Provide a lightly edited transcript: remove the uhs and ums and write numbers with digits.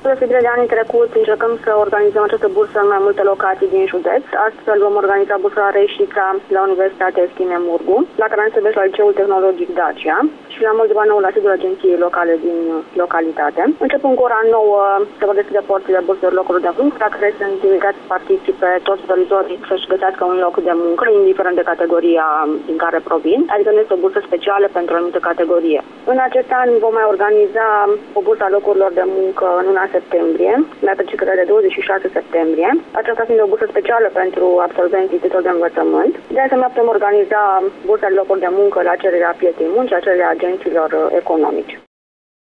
Deosebire de anii trecuți, încercăm să organizăm această bursă în mai multe locații din județ. Astfel vom organiza bursa la Reșița, la Universitatea Eftime Murgu, la Caransăbești, la Liceul Tehnologic Dacia și la Moldova Nou, la sediul agenției locale din localitate. Începând cu ora 9 se vor deschide porțile burselor locuri de muncă, la care sunt invitați să participe toți dorizorii să-și găsească un loc de muncă, indiferent de categoria din care provin, adică nu este o bursă specială pentru o anumită categorie. În acest an vom mai organiza o bursă a locurilor de muncă în luna septembrie, la petrecerea de 26 septembrie, aceasta fiind o bursă specială pentru absolvenții titluri de învățământ. De asemenea, putem organiza bursa de locuri de muncă la cererea pieței muncii, a cererea agenților economici.